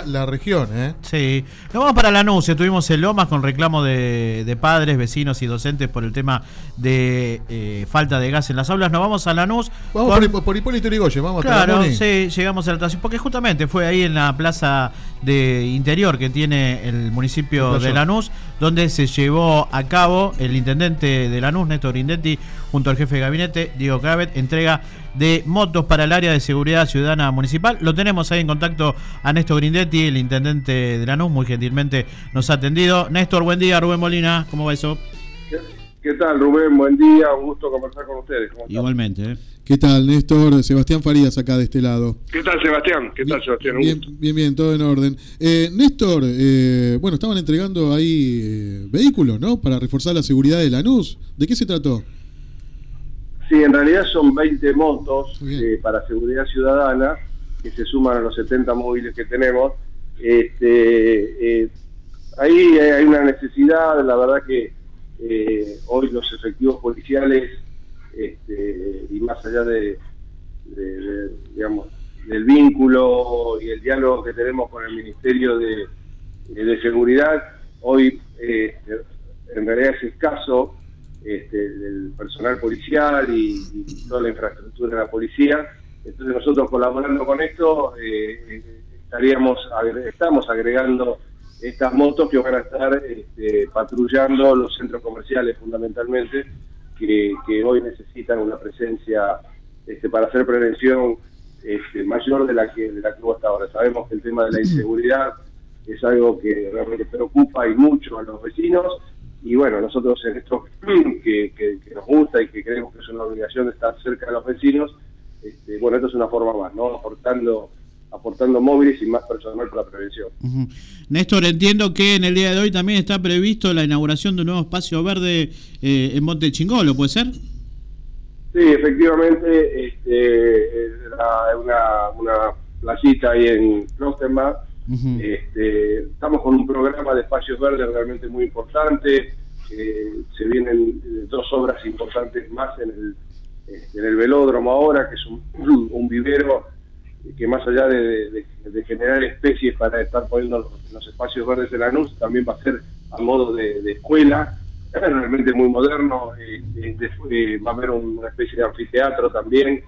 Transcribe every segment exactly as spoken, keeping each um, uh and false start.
la región, ¿eh? Sí. Nos vamos para Lanús. Estuvimos en Lomas con reclamo de, de padres, vecinos y docentes por el tema de eh, falta de gas en las aulas. Nos vamos a Lanús. Vamos con... por, por Hipólito Yrigoyen, vamos claro, a Claro, sí, llegamos a la estación. Porque justamente fue ahí en la plaza de Interior que tiene el municipio de Lanús, donde se llevó a cabo el intendente de Lanús, Néstor Grindetti, junto al jefe de gabinete, Diego Cabet, entrega de motos para el área de seguridad ciudadana municipal. Lo tenemos ahí en contacto a Néstor Grindetti, el intendente de Lanús, muy gentilmente nos ha atendido. Néstor, buen día. Rubén Molina, ¿cómo va eso? ¿Qué, qué tal, Rubén? Buen día, un gusto conversar con ustedes. ¿Cómo Igualmente, ¿eh? ¿Qué tal, Néstor? Sebastián Farías acá de este lado. ¿Qué tal, Sebastián? ¿Qué tal, Sebastián? Un bien, gusto. bien, bien, todo en orden. Eh, Néstor, eh, bueno, estaban entregando ahí eh, vehículos, ¿no? Para reforzar la seguridad de Lanús. ¿De qué se trató? Sí, en realidad son veinte motos eh, para seguridad ciudadana, que se suman a los setenta móviles que tenemos. Este, eh, ahí hay una necesidad, la verdad que eh, hoy los efectivos policiales, este, y más allá de, de, de, digamos, del vínculo y el diálogo que tenemos con el Ministerio de, de Seguridad, hoy eh, en realidad es escaso este, del personal policial y, y toda la infraestructura de la policía. Entonces nosotros, colaborando con esto, eh, estaríamos estamos agregando estas motos que van a estar este, patrullando los centros comerciales fundamentalmente, que, que hoy necesitan una presencia este, para hacer prevención este, mayor de la que de la que hubo hasta ahora. Sabemos que el tema de la inseguridad es algo que realmente preocupa y mucho a los vecinos, y bueno, nosotros en esto que, que, que nos gusta y que creemos que es una obligación de estar cerca de los vecinos, este, bueno, esto es una forma más, ¿no? Aportando aportando móviles y más personal para la prevención. Uh-huh. Néstor, entiendo que en el día de hoy también está previsto la inauguración de un nuevo espacio verde eh, en Monte Chingolo, ¿puede ser? Sí, efectivamente, este, es una, una playita ahí en Klosterman. Uh-huh. Este, estamos con un programa de espacios verdes realmente muy importante. Eh, se vienen dos obras importantes más en el, este, en el velódromo ahora, que es un, un vivero que más allá de, de, de generar especies para estar poniendo los, los espacios verdes de Lanús, también va a ser a modo de, de escuela, realmente muy moderno. Eh, eh, de, eh, va a haber una especie de anfiteatro también.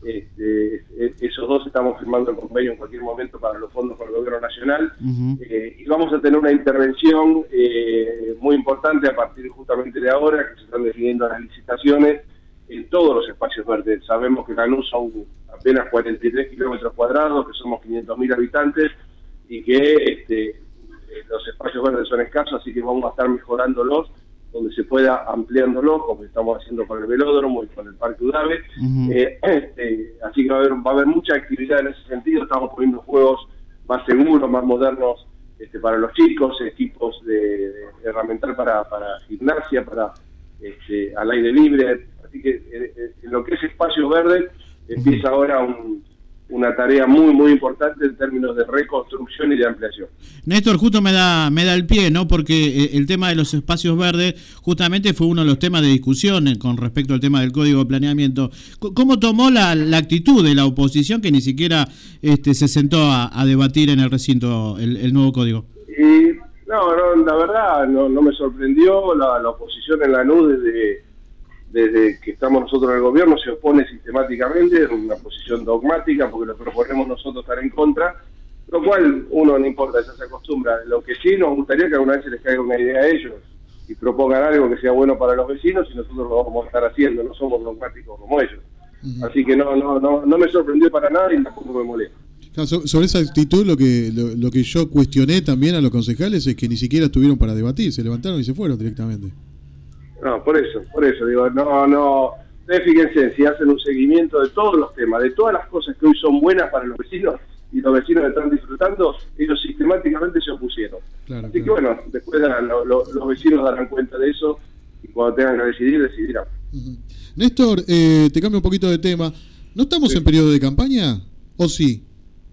Este, eh, esos dos estamos firmando el convenio en cualquier momento para los fondos para el gobierno nacional. Uh-huh. eh, y vamos a tener una intervención eh, muy importante a partir justamente de ahora, que se están definiendo las licitaciones en todos los espacios verdes. Sabemos que Lanús son apenas cuarenta y tres kilómetros cuadrados, que somos quinientos mil habitantes, y que este, los espacios verdes son escasos, así que vamos a estar mejorándolos, donde se pueda ampliándolos, como estamos haciendo con el velódromo y con el Parque Udave. Uh-huh. eh, este, así que va a, haber, va a haber mucha actividad en ese sentido. Estamos poniendo juegos más seguros, más modernos este, para los chicos, equipos de, de herramental para, para gimnasia, para este, al aire libre. Así que eh, en lo que es espacios verdes empieza ahora un, una tarea muy muy importante en términos de reconstrucción y de ampliación. Néstor, justo me da me da el pie, ¿no? Porque el tema de los espacios verdes justamente fue uno de los temas de discusión con respecto al tema del Código de Planeamiento. ¿Cómo tomó la, la actitud de la oposición, que ni siquiera este, se sentó a, a debatir en el recinto el, el nuevo código? Y, no, no, la verdad no, no me sorprendió. La, la oposición en Lanús desde desde que estamos nosotros en el gobierno se opone sistemáticamente, en una posición dogmática, porque lo proponemos nosotros estar en contra, lo cual uno no importa, ya se acostumbra. Lo que sí nos gustaría que alguna vez se les caiga una idea a ellos y propongan algo que sea bueno para los vecinos, y nosotros lo vamos a estar haciendo, no somos dogmáticos como ellos. Uh-huh. Así que no, no, no, no me sorprendió para nada y tampoco me molesta. Claro, sobre esa actitud lo que lo, lo que yo cuestioné también a los concejales es que ni siquiera estuvieron para debatir, se levantaron y se fueron directamente. No, por eso, por eso, digo, no, no, ustedes fíjense, si hacen un seguimiento de todos los temas, de todas las cosas que hoy son buenas para los vecinos, y los vecinos están disfrutando, ellos sistemáticamente se opusieron. Claro, Así claro. que bueno, después lo, lo, los vecinos darán cuenta de eso, y cuando tengan que decidir, decidirán. Uh-huh. Néstor, eh, te cambio un poquito de tema. ¿No estamos sí. en periodo de campaña? ¿O sí?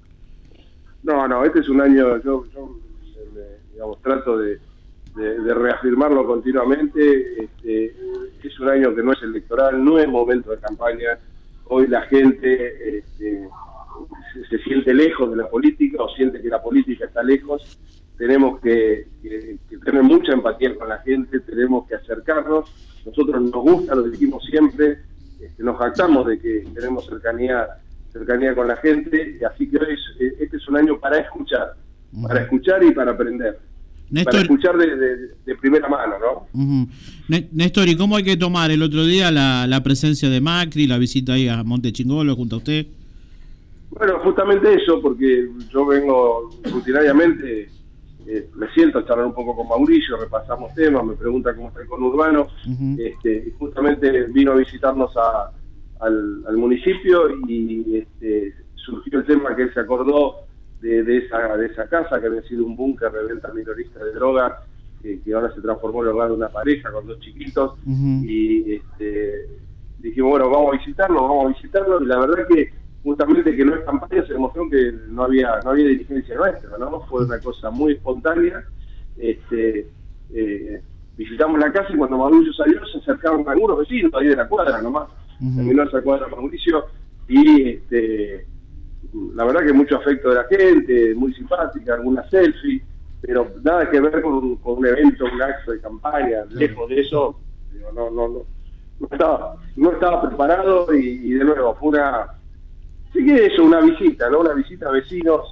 No, no, este es un año, yo, yo digamos, trato de De, de reafirmarlo continuamente. Este, es un año que no es electoral, no es momento de campaña. Hoy la gente este, se, se siente lejos de la política o siente que la política está lejos, tenemos que, que, que tener mucha empatía con la gente, tenemos que acercarnos. Nosotros nos gusta, lo dijimos siempre, este, nos jactamos de que tenemos cercanía cercanía con la gente, y así que hoy es, este es un año para escuchar, uh-huh. para escuchar y para aprender. Néstor, para escuchar de, de, de primera mano, ¿no? Uh-huh. Néstor, ¿y cómo hay que tomar el otro día la, la presencia de Macri, la visita ahí a Monte Chingolo junto a usted? Bueno, justamente eso, porque yo vengo rutinariamente, eh, me siento a charlar un poco con Mauricio, repasamos temas, me pregunta cómo está el conurbano, uh-huh. este, y justamente vino a visitarnos a, al, al municipio y este, surgió el tema que él se acordó De, de esa de esa casa que había sido un búnker de venta minorista de drogas, eh, que ahora se transformó en el hogar de una pareja con dos chiquitos, uh-huh. y este, dijimos, bueno, vamos a visitarlo, vamos a visitarlo, y la verdad que justamente que no es campaña, se demostró que no había no había dirigencia nuestra, ¿no? Fue una cosa muy espontánea. Este, eh, visitamos la casa y cuando Mauricio salió se acercaron algunos vecinos ahí de la cuadra nomás, uh-huh. terminó esa cuadra Mauricio, y este la verdad que mucho afecto de la gente, muy simpática, alguna selfie, pero nada que ver con, con un evento, un acto de campaña, lejos de eso, digo, no, no, no, no estaba, no estaba preparado, y, y de nuevo fue una, sí que eso, una visita, ¿no? Una visita a vecinos,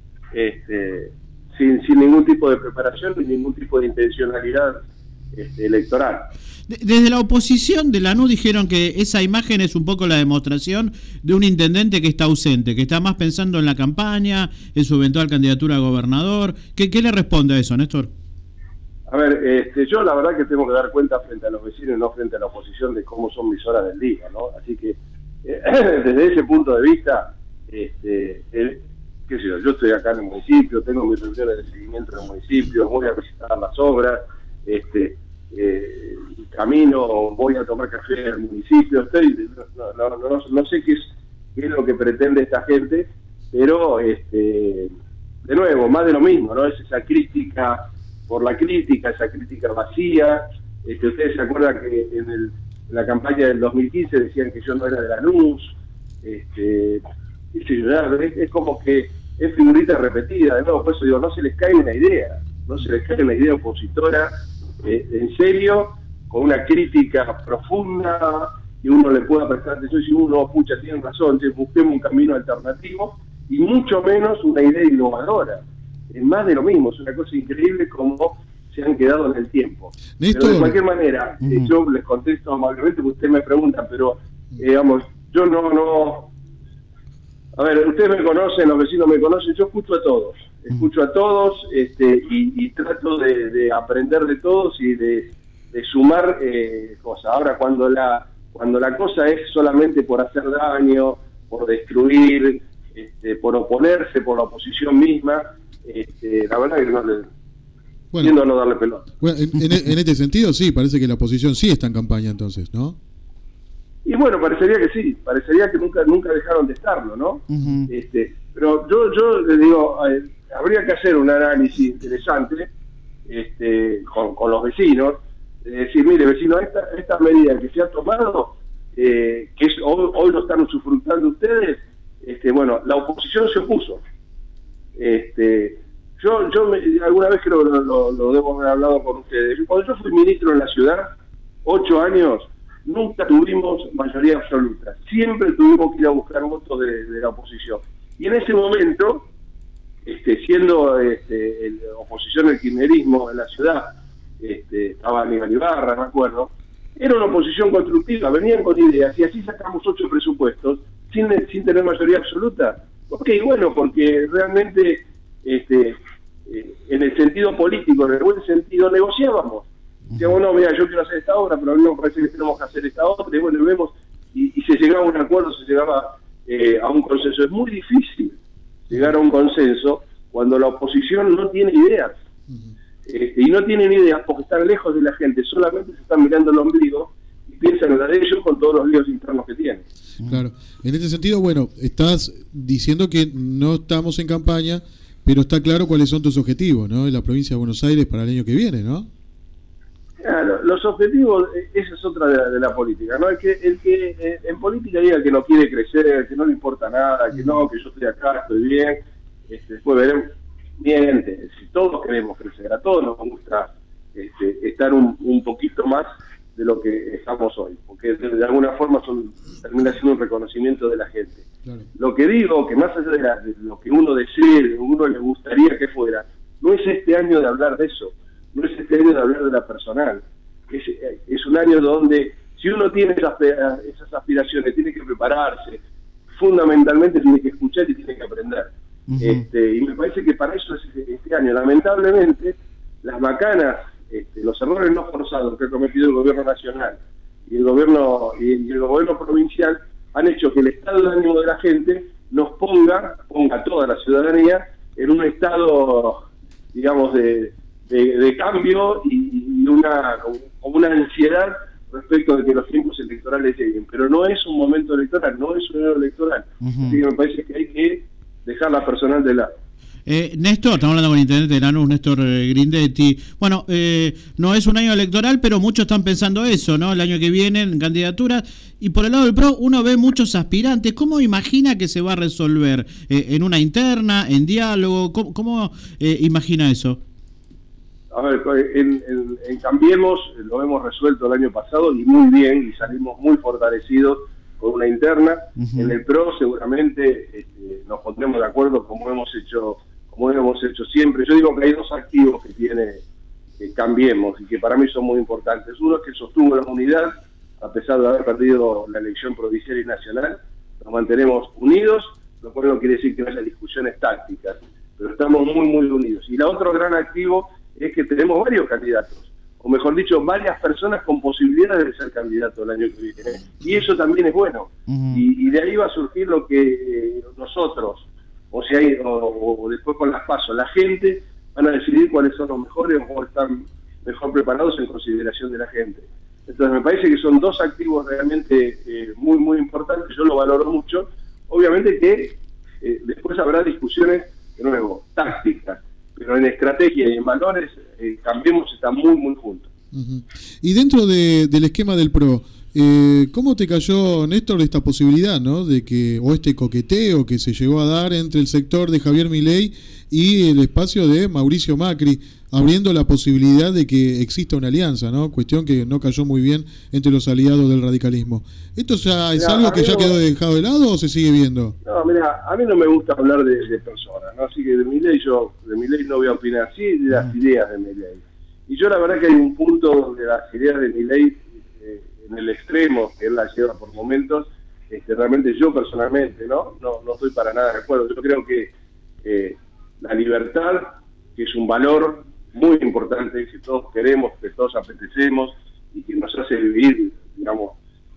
este, sin, sin ningún tipo de preparación ni ningún tipo de intencionalidad este, electoral. Desde la oposición de Lanús dijeron que esa imagen es un poco la demostración de un intendente que está ausente, que está más pensando en la campaña, en su eventual candidatura a gobernador. ¿Qué, qué le responde a eso, Néstor? A ver, este, yo la verdad que tengo que dar cuenta frente a los vecinos y no frente a la oposición de cómo son mis horas del día, ¿no? Así que eh, desde ese punto de vista, este, el, qué sé yo, yo estoy acá en el municipio, tengo mis reuniones de seguimiento en el municipio, voy a visitar las obras, este Eh, camino, voy a tomar café al municipio, estoy no, no, no, no sé qué es, qué es lo que pretende esta gente, pero este de nuevo, más de lo mismo, ¿no? Es esa crítica por la crítica, esa crítica vacía. Este, ustedes se acuerdan que en, el, en la campaña del dos mil quince decían que yo no era de Lanús, este, es, es como que es figurita repetida, de nuevo, por eso digo, no se les cae una idea, no se les cae una idea opositora, Eh, en serio, con una crítica profunda, y uno le pueda prestar atención y si uno, pucha, tienen razón, entonces busquemos un camino alternativo, y mucho menos una idea innovadora. Es más de lo mismo, es una cosa increíble como se han quedado en el tiempo. Néstor. Pero de cualquier manera, uh-huh. eh, yo les contesto amablemente, porque ustedes me preguntan, pero, eh, digamos, yo no, no... A ver, ustedes me conocen, los vecinos me conocen, yo escucho a todos. Escucho a todos este, y, y trato de, de aprender de todos y de, de sumar eh, cosas. Ahora, cuando la cuando la cosa es solamente por hacer daño, por destruir, este, por oponerse, por la oposición misma, este, la verdad que no le... Bueno, tiendo a no darle pelota. Bueno, en, en, en este sentido, sí, parece que la oposición sí está en campaña entonces, ¿no? Y bueno, parecería que sí, parecería que nunca nunca dejaron de estarlo, ¿no? Uh-huh. Este, pero yo yo les digo... Eh, habría que hacer un análisis interesante este, con, con los vecinos, eh, decir, mire, vecino, esta, esta medida que se ha tomado, eh, que es, hoy, hoy lo están usufructando ustedes, este, bueno, la oposición se opuso. Este, yo yo me, alguna vez creo que lo, lo, lo debo haber hablado con ustedes. Cuando yo fui ministro en la ciudad, ocho años, nunca tuvimos mayoría absoluta. Siempre tuvimos que ir a buscar votos de, de la oposición. Y en ese momento... Este, siendo este, el, oposición al kirchnerismo en la ciudad, este, estaba Aníbal Ibarra, me acuerdo, era una oposición constructiva, venían con ideas, y así sacamos ocho presupuestos, sin, sin tener mayoría absoluta. Ok, bueno, porque realmente, este, eh, en el sentido político, en el buen sentido, negociábamos. Decíamos, no, mira, yo quiero hacer esta obra, pero a mí me parece que tenemos que hacer esta otra, y bueno, vemos, y, y se llegaba a un acuerdo, se llegaba eh, a un consenso. Es muy difícil llegar a un consenso cuando la oposición no tiene ideas. Uh-huh. eh, y no tienen ideas porque están lejos de la gente, solamente se están mirando el ombligo y piensan en la de ellos con todos los líos internos que tienen. Claro, en este sentido, bueno, estás diciendo que no estamos en campaña, pero está claro cuáles son tus objetivos, ¿no? En la provincia de Buenos Aires para el año que viene, ¿no? Claro, los objetivos, esa es otra de la, de la política, ¿no? El que, el que eh, en política diga que no quiere crecer, que no le importa nada, que no, que yo estoy acá, estoy bien, este, después veremos, miente, si todos queremos crecer, a todos nos gusta este, estar un, un poquito más de lo que estamos hoy, porque de, de alguna forma son, termina siendo un reconocimiento de la gente. Claro. Lo que digo, que más allá de, la, de lo que uno desee, de lo que uno le gustaría que fuera, no es este año de hablar de eso. No es este año de hablar de la personal, es, es un año donde si uno tiene esas, esas aspiraciones, tiene que prepararse, fundamentalmente tiene que escuchar y tiene que aprender. Uh-huh. este, y me parece que para eso es este año. Lamentablemente, las macanas, este, los errores no forzados que ha cometido el gobierno nacional y el gobierno y el, y el gobierno provincial han hecho que el estado de ánimo de la gente nos ponga, ponga a toda la ciudadanía en un estado, digamos, de De, de cambio y, y una como una ansiedad respecto de que los tiempos electorales lleguen, pero no es un momento electoral, no es un año electoral. Uh-huh. Así que me parece que hay que dejar la personal de lado. Eh, Néstor, estamos hablando con el intendente de Lanús, Néstor eh, Grindetti. Bueno, eh, no es un año electoral, pero muchos están pensando eso, ¿no? El año que viene en candidaturas. Y por el lado del P R O, uno ve muchos aspirantes. ¿Cómo imagina que se va a resolver? Eh, ¿En una interna? ¿En diálogo? ¿Cómo, cómo eh, imagina eso? A ver, en, en, en Cambiemos lo hemos resuelto el año pasado y muy bien, y salimos muy fortalecidos con una interna. Uh-huh. En el P R O seguramente este, nos pondremos de acuerdo como hemos hecho como hemos hecho siempre. Yo digo que hay dos activos que tiene eh, Cambiemos y que para mí son muy importantes. Uno es que sostuvo la unidad, a pesar de haber perdido la elección provincial y nacional. Nos mantenemos unidos, lo cual no quiere decir que no haya discusiones tácticas, pero estamos muy, muy unidos. Y la otro gran activo es que tenemos varios candidatos, o mejor dicho, varias personas con posibilidades de ser candidatos el año que viene, y eso también es bueno. Uh-huh. y, y de ahí va a surgir lo que eh, nosotros, o sea, o, o después con las pasos, la gente van a decidir cuáles son los mejores o están mejor preparados en consideración de la gente. Entonces me parece que son dos activos realmente eh, muy, muy importantes, yo lo valoro mucho. Obviamente que eh, después habrá discusiones, de nuevo, tácticas, pero en estrategia y en valores, eh, Cambiemos está muy, muy juntos. Uh-huh. Y dentro de, del esquema del P R O, eh, ¿cómo te cayó, Néstor, esta posibilidad, ¿no? De que, o este coqueteo que se llegó a dar entre el sector de Javier Milei y el espacio de Mauricio Macri, abriendo la posibilidad de que exista una alianza, ¿no? Cuestión que no cayó muy bien entre los aliados del radicalismo. ¿Esto ya es mira, algo que ya no, quedó dejado de lado o se sigue viendo? No, mira, a mí no me gusta hablar de, de personas, ¿no? Así que de Milei yo, de Milei no voy a opinar, sí de las uh-huh. ideas de Milei. Y yo la verdad que hay un punto donde las ideas de Milei, eh, en el extremo, que él las lleva por momentos, este, realmente yo personalmente, ¿no? No, no estoy para nada de acuerdo. Yo creo que eh, la libertad, que es un valor muy importante, que todos queremos, que todos apetecemos y que nos hace vivir, digamos,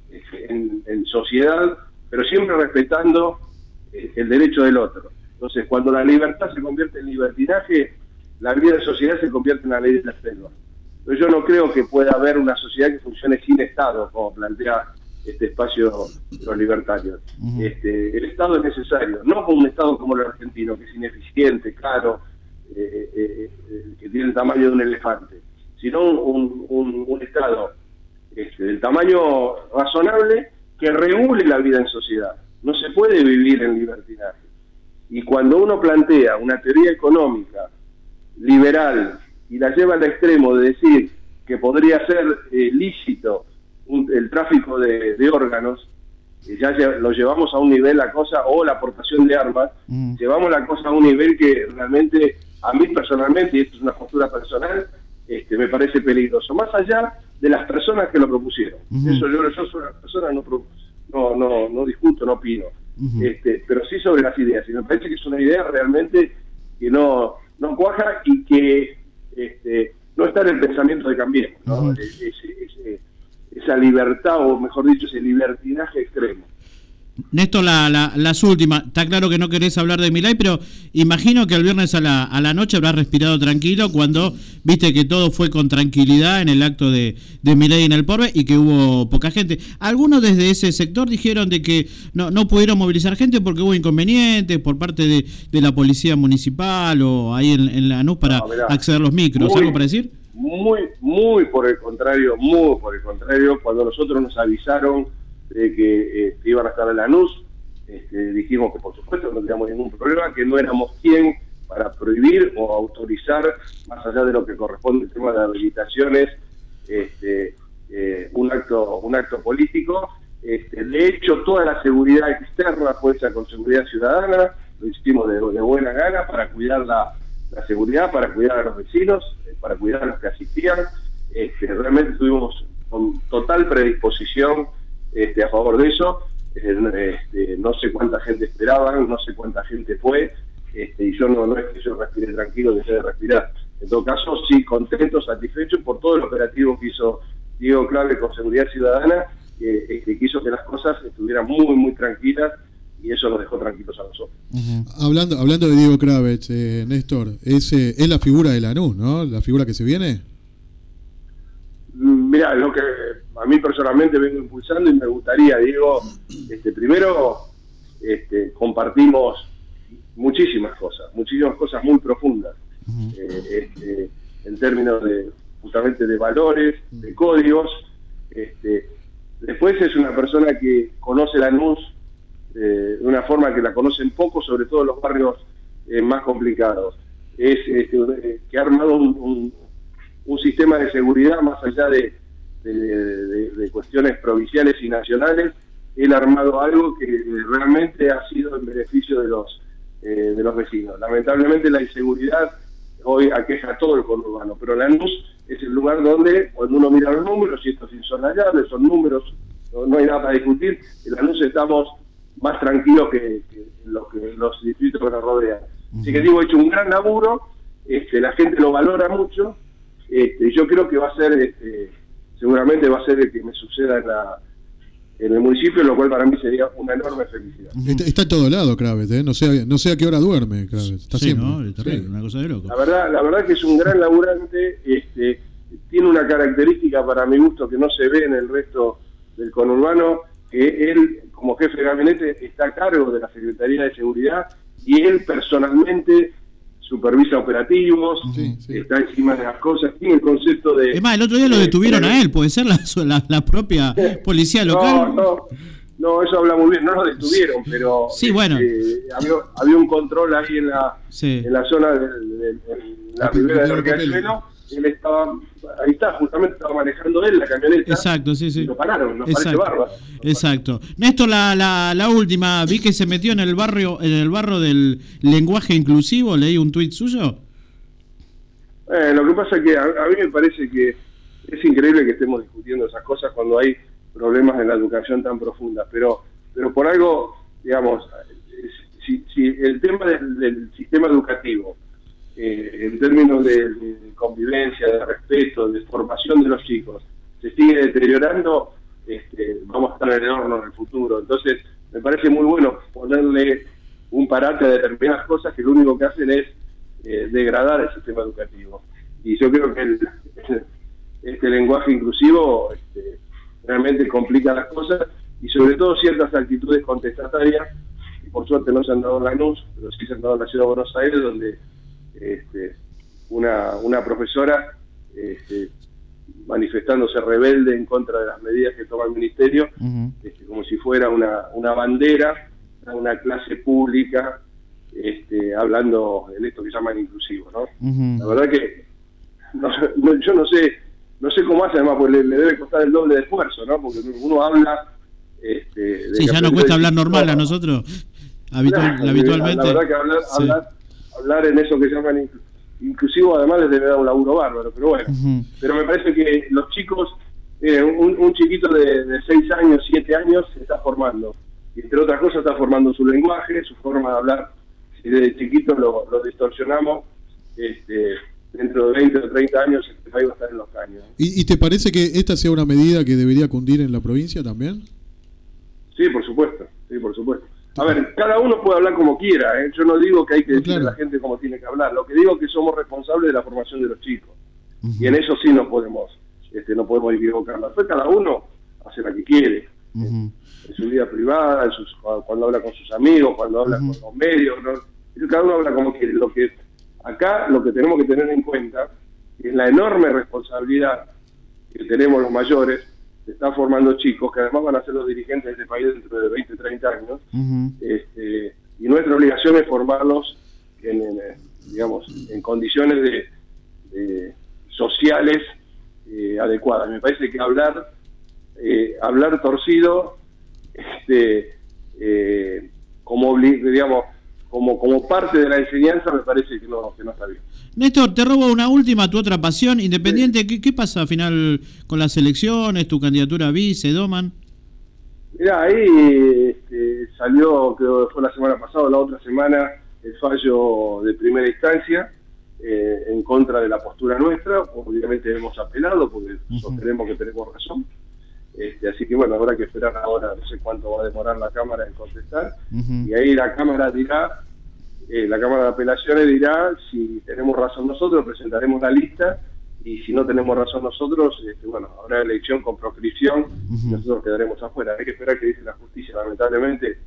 en, en sociedad, pero siempre respetando eh, el derecho del otro. Entonces, cuando la libertad se convierte en libertinaje, la vida de sociedad se convierte en la ley de la selva. Entonces, yo no creo que pueda haber una sociedad que funcione sin Estado, como plantea este espacio de los libertarios. Uh-huh. Este, el Estado es necesario, no como un Estado como el argentino, que es ineficiente, caro, Eh, eh, eh, que tiene el tamaño de un elefante, sino un, un, un Estado este, del tamaño razonable que regule la vida en sociedad. No se puede vivir en libertinaje. Y cuando uno plantea una teoría económica liberal y la lleva al extremo de decir que podría ser eh, lícito un, el tráfico de, de órganos, ya lo llevamos a un nivel la cosa, o la aportación de armas, mm. llevamos la cosa a un nivel que realmente a mí personalmente, y esto es una postura personal, este, me parece peligroso, más allá de las personas que lo propusieron. Uh-huh. Eso yo, yo soy una persona, no, no, no, no discuto, no opino, uh-huh. este, pero sí sobre las ideas, y me parece que es una idea realmente que no, no cuaja y que este, no está en el pensamiento de Cambiemos, ¿no? Uh-huh. es, es, es, esa libertad, o mejor dicho, ese libertinaje extremo. Néstor, la, la, las últimas, está claro que no querés hablar de Milei, pero imagino que el viernes a la, a la noche habrás respirado tranquilo cuando viste que todo fue con tranquilidad en el acto de, de Milei en el Porbe y que hubo poca gente. Algunos desde ese sector dijeron de que no, no pudieron movilizar gente porque hubo inconvenientes por parte de, de la policía municipal o ahí en, en Lanús para no, mirá, acceder a los micros. muy, ¿Algo para decir? muy, muy por el contrario, muy por el contrario, cuando nosotros nos avisaron de que este, iban a estar en Lanús, este, dijimos que por supuesto no teníamos ningún problema, que no éramos quien para prohibir o autorizar, más allá de lo que corresponde al tema de habilitaciones, este, eh, un acto un acto político. Este, de hecho, toda la seguridad externa fue hecha con seguridad ciudadana, lo hicimos de, de buena gana para cuidar la, la seguridad, para cuidar a los vecinos, eh, para cuidar a los que asistían. Este, realmente estuvimos con total predisposición este, a favor de eso. Este, no sé cuánta gente esperaban, no sé cuánta gente fue, este, y yo no, no es que yo respire tranquilo, dejé de respirar. En todo caso, sí, contento, satisfecho por todo el operativo que hizo Diego Clave con Seguridad Ciudadana, que, que hizo que las cosas estuvieran muy, muy tranquilas, y eso nos dejó tranquilos a nosotros. Uh-huh. Hablando hablando de Diego Kravetz, eh, Néstor, es, eh, es la figura de Lanús, ¿no? La figura que se viene. Mirá, lo que a mí personalmente vengo impulsando y me gustaría, Diego, este, primero este, compartimos muchísimas cosas, muchísimas cosas muy profundas, uh-huh. eh, este, en términos de justamente de valores, de códigos. Este, después es una persona que conoce Lanús eh, de una forma que la conocen poco, sobre todo en los barrios eh, más complicados. Es este, que ha armado un, un un sistema de seguridad más allá de, de, de, de cuestiones provinciales y nacionales. Él ha armado algo que realmente ha sido en beneficio de los eh, de los vecinos. Lamentablemente la inseguridad hoy aqueja a todo el conurbano, pero Lanús es el lugar donde, cuando uno mira los números, y estos insonallables son números, no, no hay nada para discutir, en Lanús estamos más tranquilos que, que, los, que los distritos que nos rodean. Uh-huh. Así que digo, he hecho un gran laburo, este, la gente lo valora mucho. Este, yo creo que va a ser, este, seguramente va a ser el que me suceda en, la, en el municipio, lo cual para mí sería una enorme felicidad. Está, está en todo lado Kravetz, ¿eh? No sé, no sé a qué hora duerme Kravetz. Está sí, siempre. ¿no? Está sí. Una cosa de loco. La verdad, la verdad que es un gran laburante, este, tiene una característica para mi gusto que no se ve en el resto del conurbano, que él, como jefe de gabinete, está a cargo de la Secretaría de Seguridad y él personalmente supervisa operativos, sí, sí. Está encima de las cosas, tiene el concepto de... Es más, el otro día lo detuvieron a él, puede ser la, la, la propia policía local. No, no, no, eso habla muy bien, no lo detuvieron, pero sí, bueno. eh, había, había un control ahí en la, sí. en la zona de, de, de la ribera de Riachuelo, él estaba, ahí está, justamente estaba manejando él la camioneta. Exacto, sí, sí. Y lo pararon, nos Exacto. parece bárbaro. Exacto. Néstor, la, la, la última, vi que se metió en el barrio, en el barro del lenguaje inclusivo, leí un tuit suyo. Eh, lo que pasa es que a, a mí me parece que es increíble que estemos discutiendo esas cosas cuando hay problemas en la educación tan profundas, pero pero por algo, digamos, si, si el tema del, del sistema educativo, eh, en términos de, de convivencia, de respeto, de formación de los chicos, se sigue deteriorando, este, vamos a estar en el horno en el futuro. Entonces, me parece muy bueno ponerle un parate a determinadas cosas que lo único que hacen es eh, degradar el sistema educativo. Y yo creo que el, este lenguaje inclusivo este, realmente complica las cosas, y sobre todo ciertas actitudes contestatarias, que por suerte no se han dado en Lanús, pero sí se han dado en la ciudad de Buenos Aires, donde este, una, una profesora este, manifestándose rebelde en contra de las medidas que toma el ministerio, uh-huh. este, como si fuera una, una bandera, una clase pública, este, hablando en esto que llaman inclusivo, ¿no? Uh-huh. La verdad que no, no, yo no sé no sé cómo hace, además, porque le, le debe costar el doble de esfuerzo, ¿no? Porque uno habla... Este, de sí, ya no cuesta hablar normal no, a nosotros, habitual, claro, habitualmente. La, la verdad que hablar, sí. hablar, hablar en eso que llaman inclusivo, además les debe dar un laburo bárbaro, pero bueno. Uh-huh. Pero me parece que los chicos, eh, un, un chiquito de, de seis años, siete años, se está formando. Y entre otras cosas está formando su lenguaje, su forma de hablar. Si desde chiquito lo, lo distorsionamos, este, dentro de veinte o treinta años este país va a estar en los caños. ¿Y, ¿Y te parece que esta sea una medida que debería cundir en la provincia también? Sí, por supuesto, sí, por supuesto. A ver, cada uno puede hablar como quiera, ¿eh? Yo no digo que hay que decirle claro. a la gente cómo tiene que hablar, lo que digo es que somos responsables de la formación de los chicos, uh-huh. y en eso sí no podemos, este, no podemos equivocarnos. Después cada uno hace lo que quiere, uh-huh. en, en su vida privada, en sus, cuando habla con sus amigos, cuando habla uh-huh. con los medios, ¿no? Cada uno habla como quiere. Lo que acá lo que tenemos que tener en cuenta es la enorme responsabilidad que tenemos los mayores, se están formando chicos que además van a ser los dirigentes de este país dentro de veinte, treinta años, uh-huh. este, y nuestra obligación es formarlos en, en, digamos, en condiciones de, de sociales eh, adecuadas. Me parece que hablar eh, hablar torcido este, eh, como digamos como como parte de la enseñanza me parece que no que no está bien. Néstor, te robo una última, tu otra pasión, Independiente, sí. ¿qué, ¿qué pasa al final con las elecciones, tu candidatura a vice, Doman? Mirá, ahí este, salió, creo que fue la semana pasada o la otra semana, el fallo de primera instancia eh, en contra de la postura nuestra. Obviamente hemos apelado porque uh-huh. sostenemos que tenemos razón. Este, así que bueno, habrá que esperar ahora, no sé cuánto va a demorar la Cámara en contestar, uh-huh. y ahí la Cámara dirá, eh, la Cámara de Apelaciones dirá si tenemos razón nosotros, presentaremos la lista, y si no tenemos razón nosotros, este, bueno, habrá elección con proscripción, uh-huh. y nosotros quedaremos afuera. Hay que esperar que dice la justicia. Lamentablemente,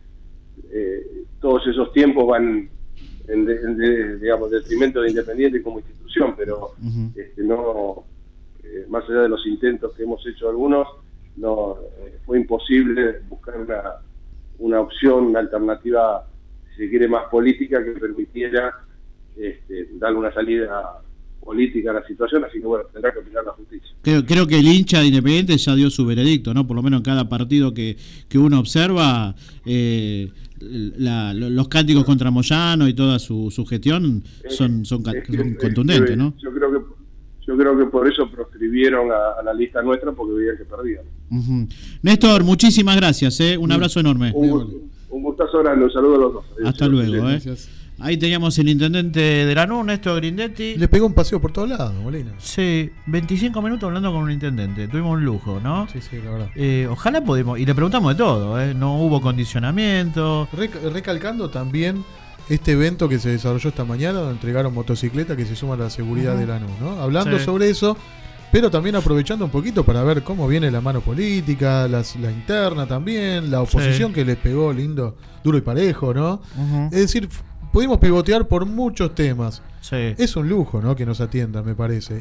eh, todos esos tiempos van en, de, en de, digamos, detrimento de Independiente como institución, pero uh-huh. este, no, eh, más allá de los intentos que hemos hecho algunos, no eh, fue imposible buscar una, una opción, una alternativa, si se quiere, más política que permitiera este, darle una salida política a la situación, así que bueno, tendrá que opinar la justicia. Creo, creo que el hincha de Independiente ya dio su veredicto, ¿no? Por lo menos en cada partido que, que uno observa, eh, la, los cánticos contra Moyano y toda su, su gestión son, son, es que, son contundentes, que, ¿no? Yo creo que Yo creo que por eso proscribieron a, a la lista nuestra, porque veían que perdían. Uh-huh. Néstor, muchísimas gracias, ¿eh? Un abrazo enorme. Un, un gustazo grande, un saludo a los dos. Hasta luego, ¿eh? Ahí teníamos el intendente de Lanús, Néstor Grindetti. Le pegó un paseo por todos lados, Molina. Sí, veinticinco minutos hablando con un intendente. Tuvimos un lujo, ¿no? Sí, sí, la verdad. Eh, ojalá pudimos, y le preguntamos de todo, ¿eh? No hubo condicionamiento. Rec- recalcando también este evento que se desarrolló esta mañana, donde entregaron motocicletas que se suman a la seguridad uh-huh. de Lanús, ¿no? Hablando sí. sobre eso, pero también aprovechando un poquito para ver cómo viene la mano política, las, la interna también, la oposición sí. que les pegó lindo, duro y parejo, ¿no? Uh-huh. Es decir, pudimos pivotear por muchos temas. Sí. Es un lujo, ¿no? Que nos atiendan, me parece.